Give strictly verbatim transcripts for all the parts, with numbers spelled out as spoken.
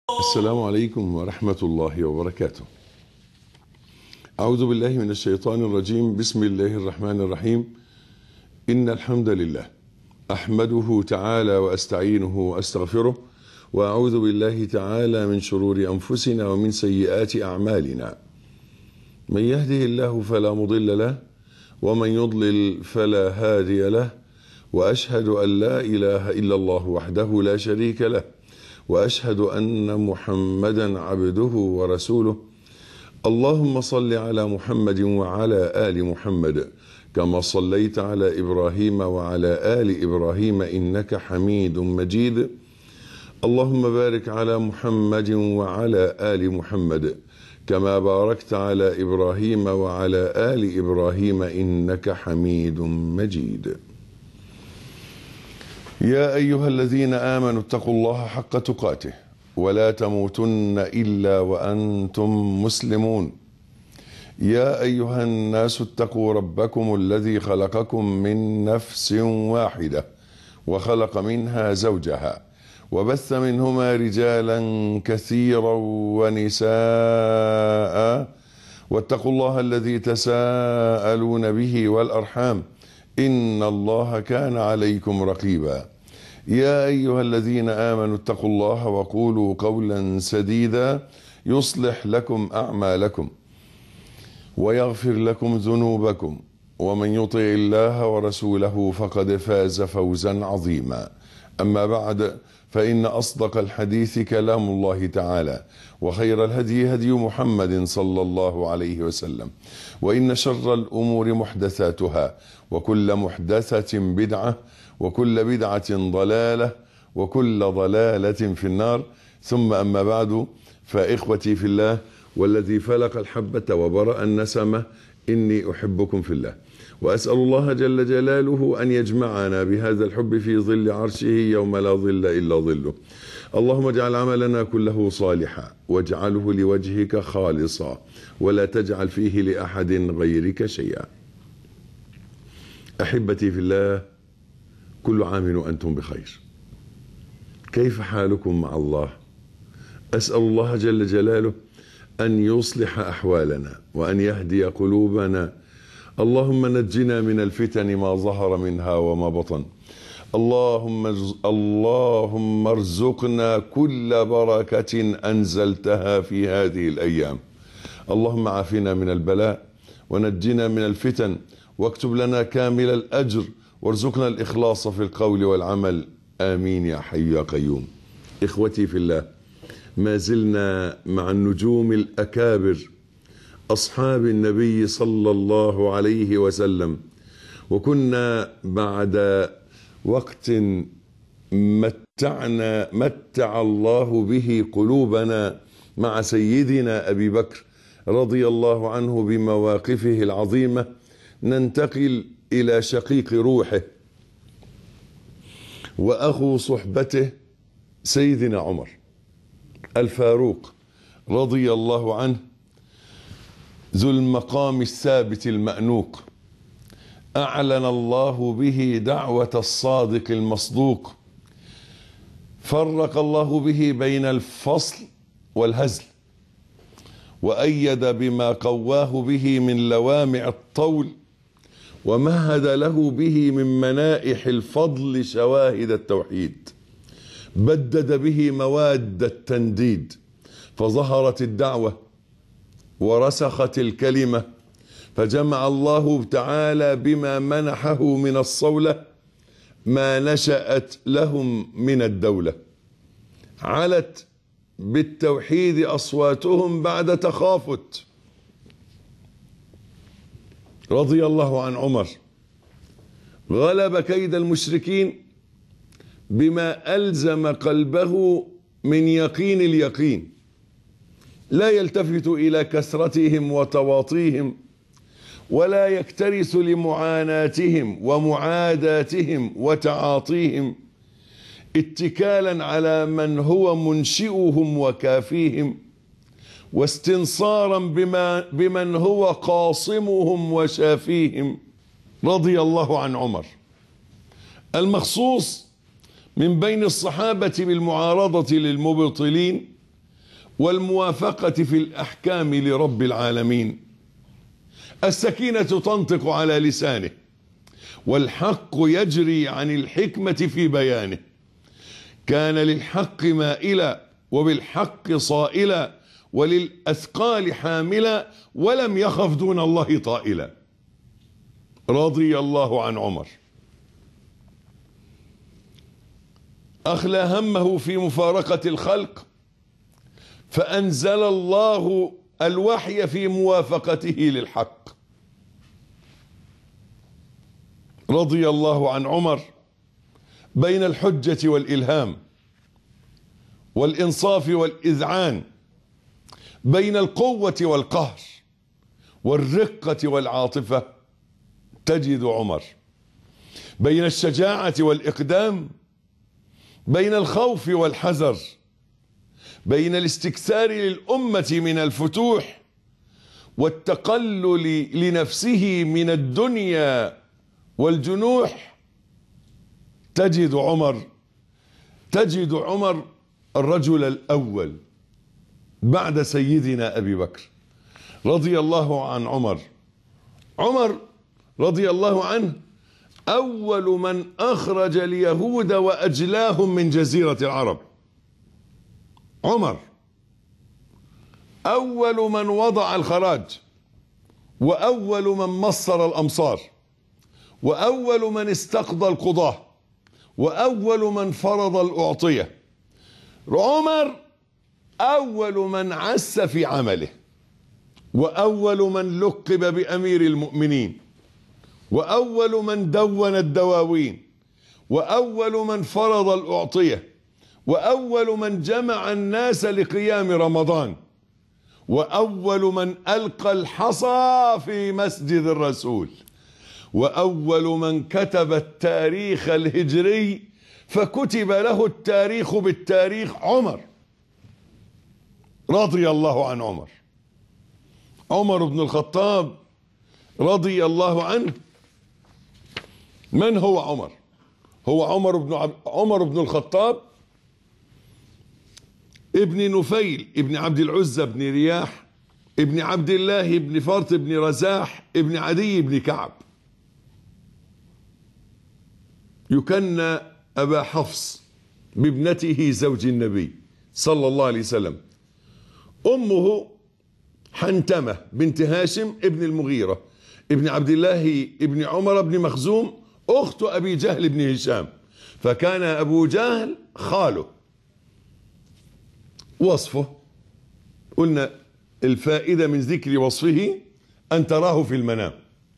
السلام عليكم ورحمة الله وبركاته. أعوذ بالله من الشيطان الرجيم. بسم الله الرحمن الرحيم. إن الحمد لله أحمده تعالى وأستعينه وأستغفره، وأعوذ بالله تعالى من شرور أنفسنا ومن سيئات أعمالنا. من يهده الله فلا مضل له، ومن يضلل فلا هادي له، وأشهد أن لا إله إلا الله وحده لا شريك له، وأشهد أن محمدا عبده ورسوله. اللهم صل على محمد وعلى آل محمد كما صليت على إبراهيم وعلى آل إبراهيم إنك حميد مجيد. اللهم بارك على محمد وعلى آل محمد كما باركت على إبراهيم وعلى آل إبراهيم إنك حميد مجيد. يا أيها الذين آمنوا اتقوا الله حق تقاته ولا تموتن إلا وأنتم مسلمون. يا أيها الناس اتقوا ربكم الذي خلقكم من نفس واحدة وخلق منها زوجها وبث منهما رجالا كثيرا ونساء، واتقوا الله الذي تساءلون به والأرحام إن الله كان عليكم رقيبا. يا أيها الذين آمنوا اتقوا الله وقولوا قولا سديدا يصلح لكم أعمالكم ويغفر لكم ذنوبكم، ومن يطع الله ورسوله فقد فاز فوزا عظيما. أما بعد، فإن أصدق الحديث كلام الله تعالى، وخير الهدي هدي محمد صلى الله عليه وسلم، وإن شر الأمور محدثاتها، وكل محدثة بدعة، وكل بدعة ضلالة، وكل ضلالة في النار. ثم أما بعد، فإخوتي في الله والذي فلق الحبة وبرأ النسمة، إني أحبكم في الله، وأسأل الله جل جلاله أن يجمعنا بهذا الحب في ظل عرشه يوم لا ظل إلا ظله. اللهم اجعل عملنا كله صالحا، واجعله لوجهك خالصا، ولا تجعل فيه لأحد غيرك شيئا. أحبتي في الله، كل عام وأنتم بخير. كيف حالكم مع الله؟ أسأل الله جل جلاله أن يصلح أحوالنا وأن يهدي قلوبنا. اللهم نجنا من الفتن ما ظهر منها وما بطن. اللهم اللهم ارزقنا كل بركة أنزلتها في هذه الأيام. اللهم عافنا من البلاء ونجنا من الفتن، واكتب لنا كامل الأجر، وارزقنا الإخلاص في القول والعمل. آمين يا حي يا قيوم. إخوتي في الله، ما زلنا مع النجوم الأكابر أصحاب النبي صلى الله عليه وسلم، وكنا بعد وقت متعنا متع الله به قلوبنا مع سيدنا أبي بكر رضي الله عنه بمواقفه العظيمة، ننتقل إلى شقيق روحه وأخو صحبته سيدنا عمر الفاروق رضي الله عنه، ذو المقام الثابت المأنوق. أعلن الله به دعوة الصادق المصدوق، فرق الله به بين الفصل والهزل، وأيد بما قواه به من لوامع الطول، ومهد له به من منائح الفضل شواهد التوحيد، بدد به مواد التنديد، فظهرت الدعوة ورسخت الكلمة، فجمع الله تعالى بما منحه من الصولة ما نشأت لهم من الدولة. علت بالتوحيد أصواتهم بعد تخافت. رضي الله عن عمر، غلب كيد المشركين بما ألزم قلبه من يقين اليقين، لا يلتفت إلى كثرتهم وتواطيهم، ولا يكترث لمعاناتهم ومعاداتهم وتعاطيهم، اتكالا على من هو منشئهم وكافيهم، واستنصارا بما بمن هو قاصمهم وشافيهم. رضي الله عن عمر المخصوص من بين الصحابة بالمعارضة للمبطلين والموافقة في الأحكام لرب العالمين. السكينة تنطق على لسانه، والحق يجري عن الحكمة في بيانه. كان للحق مائلا وبالحق صائلا وللأثقال حاملا ولم يخف دون الله طائلا. رضي الله عن عمر. أخلى همه في مفارقة الخلق فأنزل الله الوحي في موافقته للحق. رضي الله عن عمر. بين الحجة والإلهام والإنصاف والإذعان، بين القوة والقهر والرقة والعاطفة تجد عمر. بين الشجاعة والإقدام، بين الخوف والحذر، بين الاستكثار للأمة من الفتوح والتقلل لنفسه من الدنيا والجنوح تجد عمر. تجد عمر الرجل الأول بعد سيدنا أبي بكر. رضي الله عن عمر. عمر رضي الله عنه أول من أخرج اليهود وأجلاهم من جزيرة العرب. عمر أول من وضع الخراج، وأول من مصر الأمصار، وأول من استقضى القضاة، وأول من فرض الأعطية. عمر أول من عس في عمله، وأول من لقب بأمير المؤمنين، وأول من دون الدواوين، وأول من فرض الأعطية، وأول من جمع الناس لقيام رمضان، وأول من ألقى الحصى في مسجد الرسول، وأول من كتب التاريخ الهجري فكتب له التاريخ بالتاريخ. عمر رضي الله عن عمر. عمر بن الخطاب رضي الله عنه. من هو عمر؟ هو عمر بن عب... عمر بن الخطاب ابن نفيل ابن عبد العزى بن رياح ابن عبد الله ابن فرط بن رزاح ابن عدي بن كعب. يكنى أبا حفص بابنته زوج النبي صلى الله عليه وسلم. أمه حنتمة بنت هاشم ابن المغيرة ابن عبد الله ابن عمر بن مخزوم أخت أبي جهل بن هشام، فكان أبو جهل خاله. وصفه قلنا الفائدة من ذكر وصفه أن تراه في المنام.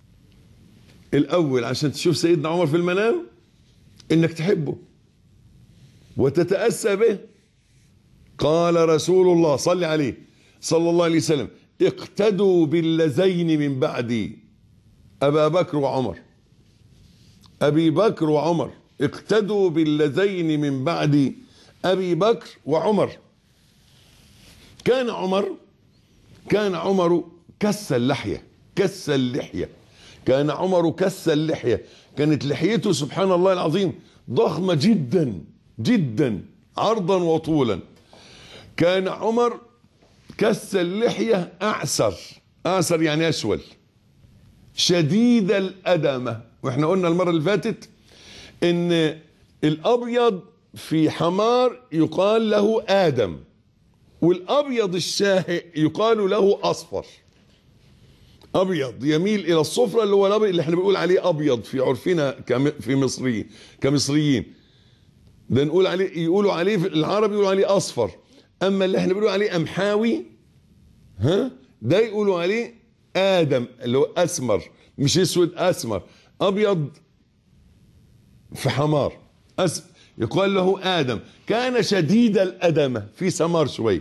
الأول عشان تشوف سيدنا عمر في المنام إنك تحبه وتتأسى به. قال رسول الله صلى عليه صلى الله عليه وسلم: اقتدوا باللذين من بعدي، أبا بكر وعمر. أبي بكر وعمر. اقتدوا باللذين من بعدي، أبي بكر وعمر. كان عمر كان عمر كس اللحية كس اللحية كان عمر كس اللحية. كانت لحيته سبحان الله العظيم ضخمة جدا جدا عرضا وطولا. كان عمر كس اللحية أعسر. أعسر يعني أسول، شديد الأدمة. واحنا قلنا المرة اللي فاتت ان الأبيض في حمار يقال له آدم، والأبيض الشاهق يقال له أصفر. أبيض يميل إلى الصفرة اللي هو الأبيض اللي احنا بنقول عليه أبيض في عرفنا في مصري كمصريين. ده نقول عليه يقولوا عليه في العرب يقولوا عليه أصفر. أما اللي احنا بنقول عليه أمحاوي ها ده يقولوا عليه آدم اللي هو أسمر، مش أسود، أسمر. أبيض في حمار أس... يقال له آدم. كان شديد الأدمة في سمار شوي.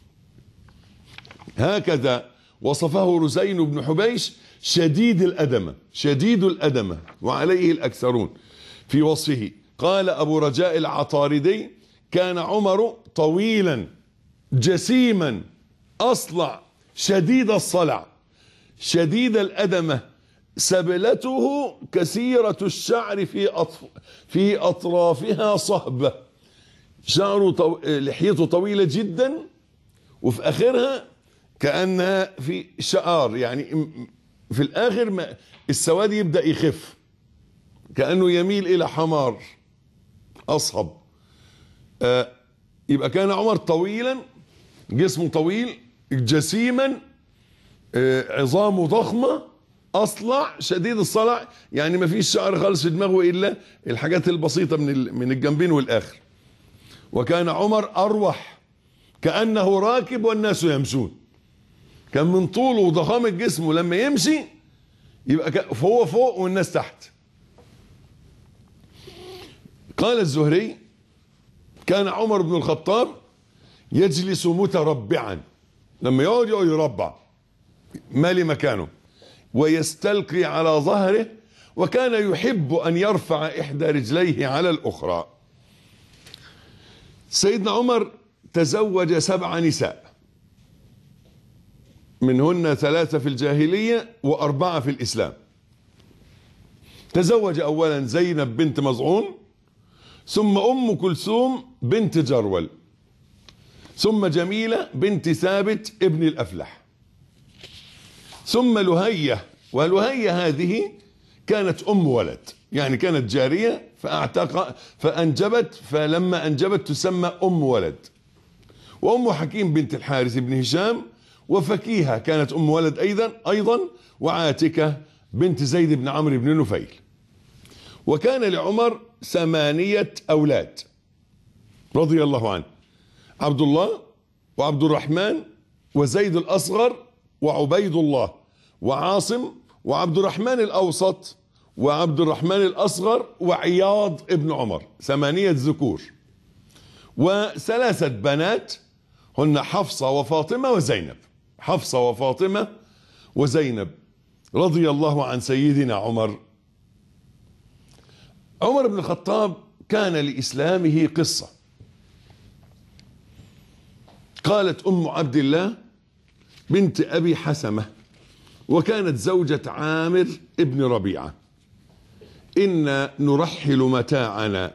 هكذا وصفه رزين بن حبيش: شديد الأدمة شديد الأدمة وعليه الأكثرون في وصفه. قال أبو رجاء العطاردي: كان عمر طويلا جسيما أصلع شديد الصلع شديد الأدمة، سبلته كثيرة الشعر في أطف... في أطرافها صهبة. شعره طو... لحيته طويلة جدا وفي آخرها كأنها في شعار، يعني في الآخر ما السواد يبدأ يخف، كأنه يميل إلى حمار أصهب. آه يبقى كان عمر طويلا، جسمه طويل، جسيما، آه عظامه ضخمة، أصلع، شديد الصلع، يعني ما فيش شعر خالص في دماغه إلا الحاجات البسيطة من من الجنبين والآخر. وكان عمر أروح كأنه راكب والناس يمشون، كان من طوله وضخامة جسمه لما يمشي يبقى فهو فوق والناس تحت. قال الزهري: كان عمر بن الخطاب يجلس متربعا، لما يقعد يقعد يربع مالي مكانه، ويستلقي على ظهره، وكان يحب أن يرفع إحدى رجليه على الأخرى. سيدنا عمر تزوج سبع نساء، منهن ثلاثة في الجاهلية وأربعة في الإسلام. تزوج أولا زينب بنت مظعون، ثم أم كلثوم بنت جرول، ثم جميلة بنت ثابت ابن الأفلح، ثم لهية. ولهية هذه كانت أم ولد، يعني كانت جارية فأعتق فأنجبت، فلما أنجبت تسمى أم ولد. وأم حكيم بنت الحارث بن هشام، وفكيهة كانت أم ولد أيضا أيضا وعاتكة بنت زيد بن عمرو بن نفيل. وكان لعمر ثمانية أولاد رضي الله عنه: عبد الله، وعبد الرحمن، وزيد الأصغر، وعبيد الله، وعاصم، وعبد الرحمن الأوسط، وعبد الرحمن الأصغر، وعياض ابن عمر. ثمانية ذكور، وثلاثة بنات هن حفصة وفاطمة وزينب. حفصة وفاطمة وزينب رضي الله عن سيدنا عمر. عمر بن الخطاب كان لإسلامه قصة. قالت أم عبد الله بنت أبي حسمة، وكانت زوجة عامر ابن ربيعة: إن نرحل متاعنا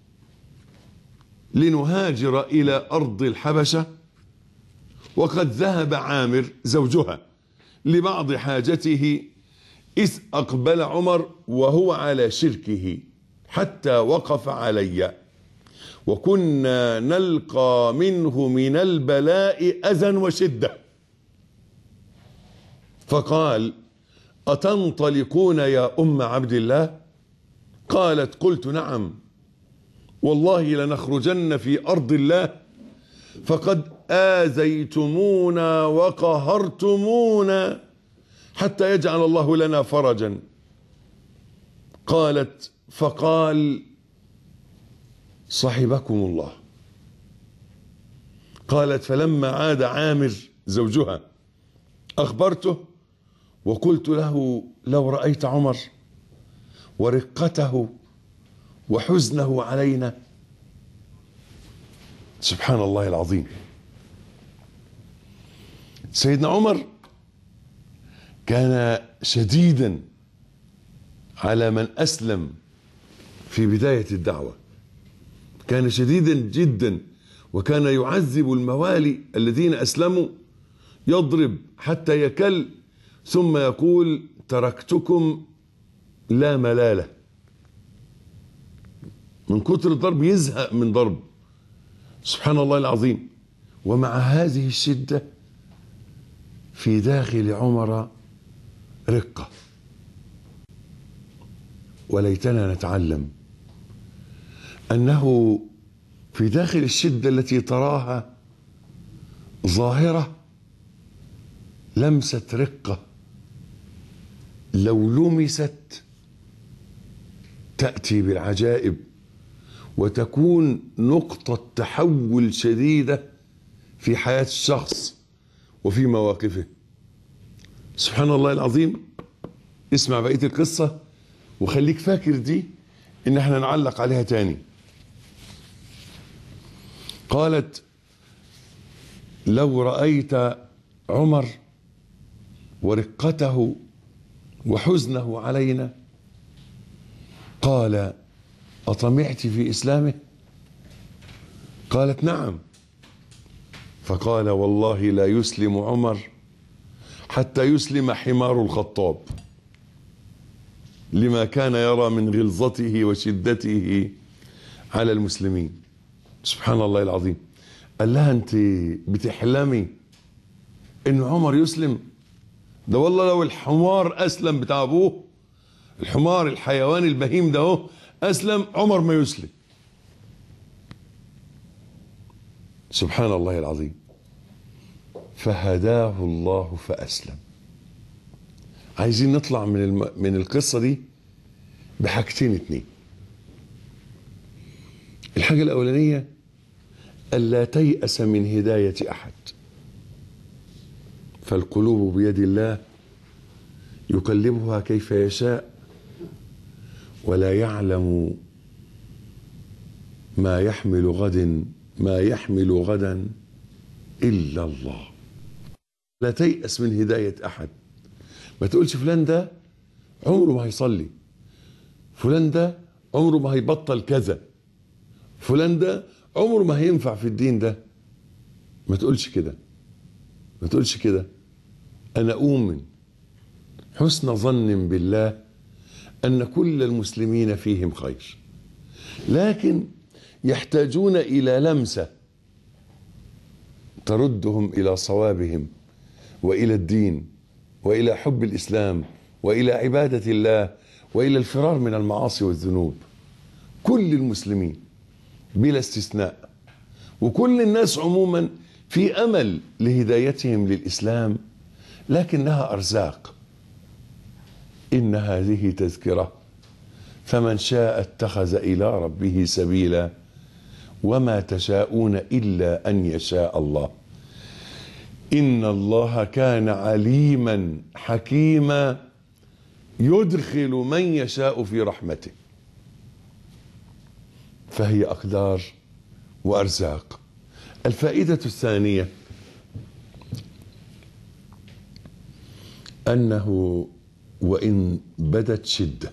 لنهاجر إلى أرض الحبشة، وقد ذهب عامر زوجها لبعض حاجته، إذ أقبل عمر وهو على شركه حتى وقف علي، وكنا نلقى منه من البلاء أذى وشدة. فقال: أتنطلقون يا أم عبد الله؟ قالت: قلت: نعم، والله لنخرجن في أرض الله، فقد آذيتمونا وقهرتمونا حتى يجعل الله لنا فرجا. قالت: فقال: صحبكم الله. قالت: فلما عاد عامر زوجها أخبرته وقلت له: لو رأيت عمر ورقته وحزنه علينا. سبحان الله العظيم. سيدنا عمر كان شديدا على من أسلم في بداية الدعوة، كان شديدا جدا، وكان يعذب الموالي الذين أسلموا، يضرب حتى يكل، ثم يقول: تركتكم لا ملالة. من كتر الضرب يزهق من ضرب. سبحان الله العظيم. ومع هذه الشدة في داخل عمر رقة. وليتنا نتعلم أنه في داخل الشدة التي تراها ظاهرة لمسة رقة، لو لمست تأتي بالعجائب، وتكون نقطة تحول شديدة في حياة الشخص وفي مواقفه. سبحان الله العظيم. اسمع بقية القصة وخليك فاكر دي، ان احنا نعلق عليها تاني. قالت: لو رأيت عمر ورقته وحزنه علينا. قال: أطمعت في إسلامه؟ قالت: نعم. فقال والله لا يسلم عمر حتى يسلم حمار الخطاب، لما كان يرى من غلظته وشدته على المسلمين. سبحان الله العظيم. قال لها انت بتحلمي ان عمر يسلم؟ ده والله لو الحمار اسلم بتاع ابوه، الحمار الحيوان البهيم ده اهو اسلم، عمر ما يسلم. سبحان الله العظيم. فهداه الله فاسلم. عايزين نطلع من الم... من القصه دي بحاجتين اتنين. الحاجه الاولانيه الا تيأس من هدايه احد، فالقلوب بيد الله يقلبها كيف يشاء، ولا يعلم ما يحمل غد ما يحمل غدا إلا الله. لا تيأس من هداية أحد. ما تقولش فلان ده عمره ما هيصلي، فلان ده عمره ما هيبطل كذا، فلان ده عمره ما هينفع في الدين ده. ما تقولش كده، ما تقولش كده. أنا أؤمن حسن ظن بالله أن كل المسلمين فيهم خير، لكن يحتاجون إلى لمسة تردهم إلى صوابهم وإلى الدين وإلى حب الإسلام وإلى عبادة الله وإلى الفرار من المعاصي والذنوب. كل المسلمين بلا استثناء وكل الناس عموما في أمل لهدايتهم للإسلام، لكنها أرزاق. إن هذه تذكرة فمن شاء اتخذ إلى ربه سبيلا وما تشاءون إلا أن يشاء الله. إن الله كان عليما حكيما يدخل من يشاء في رحمته. فهي أقدار وأرزاق. الفائدة الثانية أنه وإن بدت شدة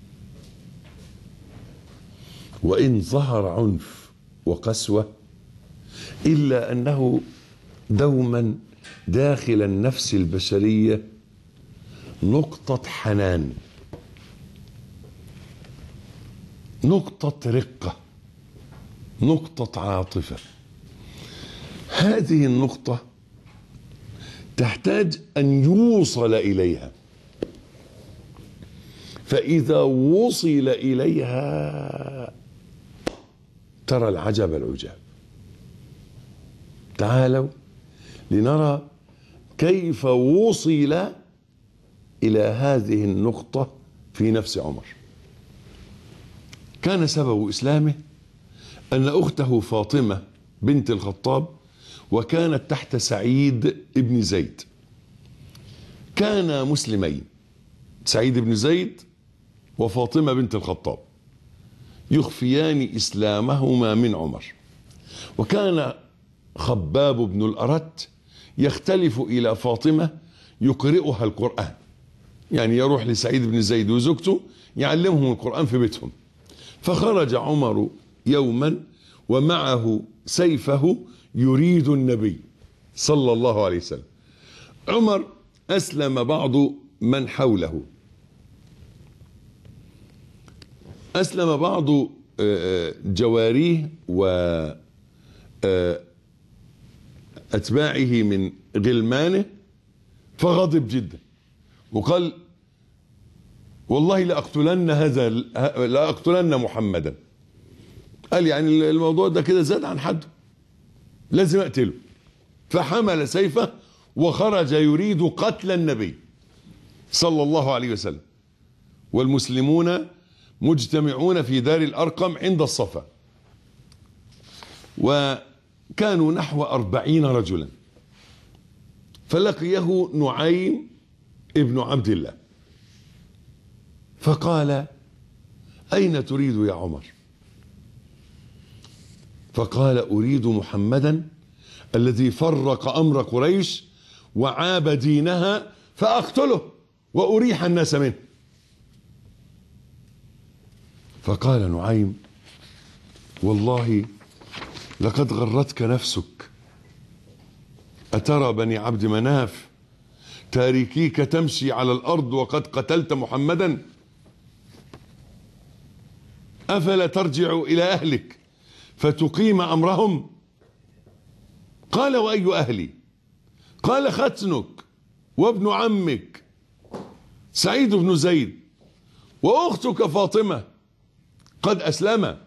وإن ظهر عنف وقسوة، إلا أنه دوما داخل النفس البشرية نقطة حنان، نقطة رقة، نقطة عاطفة. هذه النقطة تحتاج أن يوصل إليها، فإذا وصل إليها ترى العجب العجاب. تعالوا لنرى كيف وصل إلى هذه النقطة في نفس عمر. كان سبب إسلامه أن أخته فاطمة بنت الخطاب، وكانت تحت سعيد بن زيد، كانا مسلمين، سعيد بن زيد وفاطمة بنت الخطاب يخفيان إسلامهما من عمر. وكان خباب بن الأرت يختلف إلى فاطمة يقرئها القرآن، يعني يروح لسعيد بن زيد وزوجته يعلمهم القرآن في بيتهم. فخرج عمر يوما ومعه سيفه يريد النبي صلى الله عليه وسلم. عمر أسلم بعض من حوله، أسلم بعض جواريه وأتباعه من غلمانه، فغضب جدا وقال والله لأقتلن هذا لأقتلن محمدا. قال يعني الموضوع ده كده زاد عن حده، لازم أقتله. فحمل سيفه وخرج يريد قتل النبي صلى الله عليه وسلم، والمسلمون مجتمعون في دار الأرقم عند الصفا، وكانوا نحو أربعين رجلا. فلقيه نعيم ابن عبد الله فقال أين تريد يا عمر؟ فقال أريد محمدا الذي فرق أمر قريش وعاب دينها فأقتله وأريح الناس منه. فقال نعيم والله لقد غرتك نفسك أترى بني عبد مناف تاركيك تمشي على الأرض وقد قتلت محمدا؟ أفلا ترجع إلى أهلك فتقيم أمرهم؟ قال وأي أهلي؟ قال ختنك وابن عمك سعيد بن زيد وأختك فاطمة قد أسلما.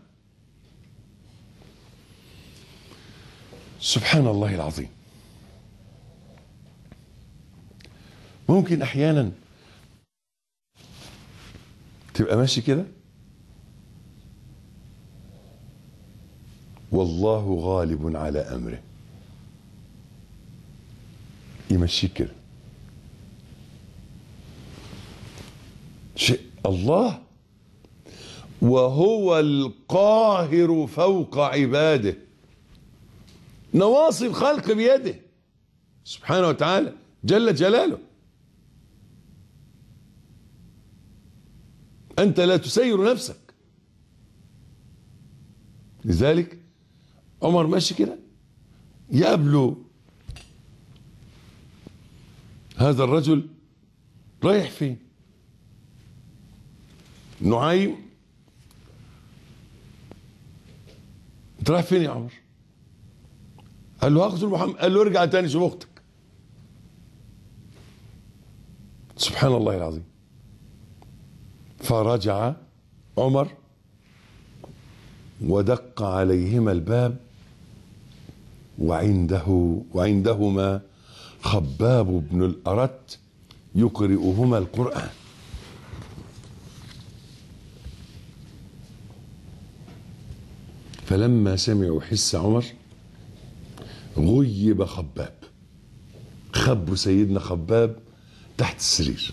سبحان الله العظيم. ممكن أحيانا تبقى ماشي كده والله غالب على أمره، يمشيك كده. شيء الله وهو القاهر فوق عباده، نواصي الخلق بيده سبحانه وتعالى جل جلاله. أنت لا تسير نفسك. لذلك عمر ماشي كده يقابله هذا الرجل رايح فين؟ نعيم انت رايح فين يا عمر؟ قال له هقتل محمد. قال له ارجع تاني شوف اختك. سبحان الله العظيم. فرجع عمر ودق عليهما الباب وعنده وعندهما خباب بن الأرت يقرئهما القرآن. فلما سمعوا حس عمر غيب خباب، خبوا سيدنا خباب تحت السرير،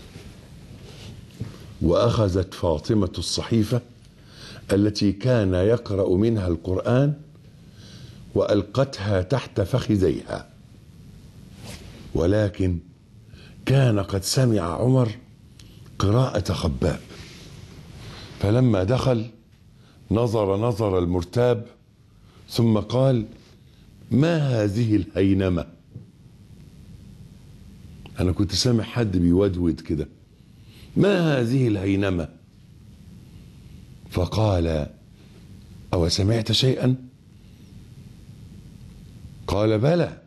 وأخذت فاطمة الصحيفة التي كان يقرأ منها القرآن وألقتها تحت فخذيها، ولكن كان قد سمع عمر قراءة خباب، فلما دخل نظر نظر المرتاب ثم قال: ما هذه الهينمة؟ أنا كنت سامع حد بيودود كده، ما هذه الهينمة؟ فقال: أو سمعت شيئا؟ قال: بلى،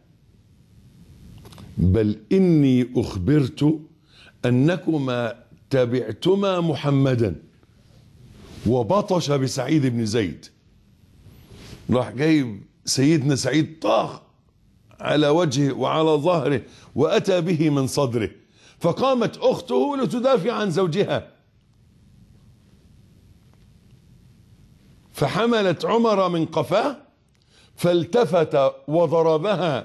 بل إني أخبرت أنكما تبعتما محمدا وبطش بسعيد بن زيد. راح جايب سيدنا سعيد طاغ على وجهه وعلى ظهره وأتى به من صدره، فقامت أخته لتدافع عن زوجها، فحملت عمر من قفاه فالتفت وضربها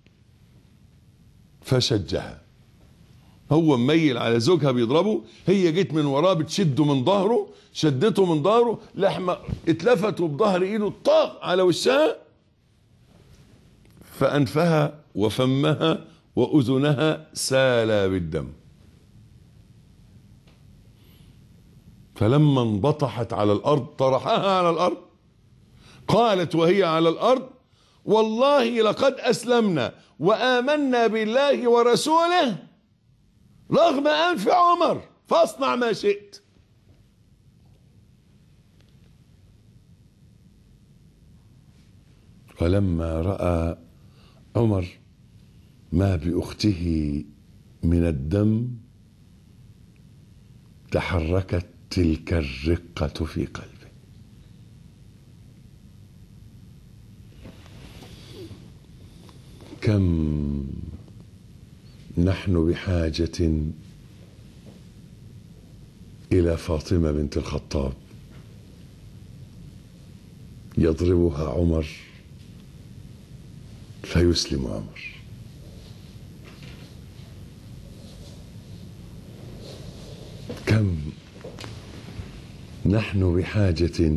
فشجها. هو مميل على زوجها بيضربه، هي جيت من وراه بتشده من ظهره، شدته من ظهره، لحمة اتلفته بظهر ايده طاق على وشها، فأنفها وفمها وأذنها سالا بالدم. فلما انبطحت على الأرض طرحها على الأرض، قالت وهي على الأرض: والله لقد أسلمنا وآمنا بالله ورسوله رغم أنف عمر، فاصنع ما شئت. ولما رأى عمر ما بأخته من الدم تحركت تلك الرقة في قلبه. كم نحن بحاجة إلى فاطمة بنت الخطاب يضربها عمر فيسلم عمر. كم نحن بحاجة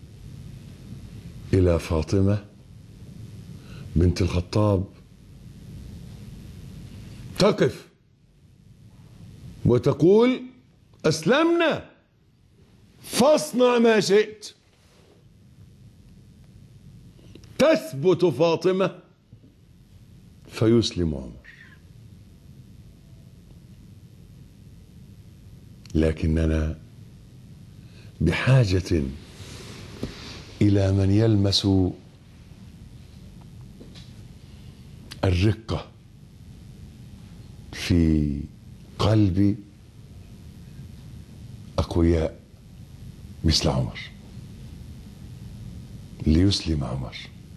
إلى فاطمة بنت الخطاب تقف وتقول: أسلمنا فاصنع ما شئت. تثبت فاطمة فيسلم عمر. لكننا بحاجة إلى من يلمس الرقة في قلب أقوياء مثل عمر ليسلم عمر،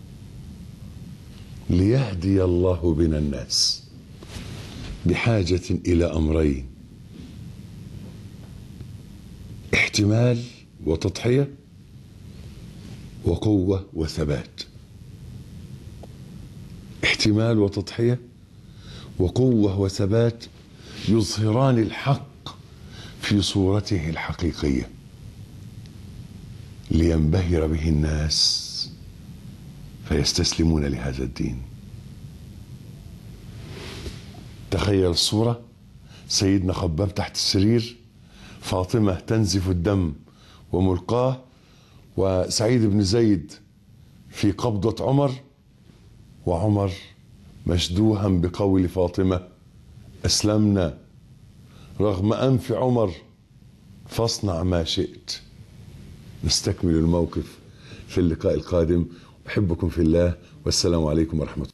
ليهدي الله بنا الناس. بحاجة إلى أمرين: احتمال وتضحية، وقوة وثبات. احتمال وتضحية وقوة وثبات يظهران الحق في صورته الحقيقية لينبهر به الناس فيستسلمون لهذا الدين. تخيل الصورة: سيدنا خباب تحت السرير، فاطمة تنزف الدم وملقاه، وسعيد بن زيد في قبضة عمر، وعمر مشدوها بقول فاطمة: أسلمنا رغم أنف عمر فاصنع ما شئت. نستكمل الموقف في اللقاء القادم. أحبكم في الله، والسلام عليكم ورحمة الله.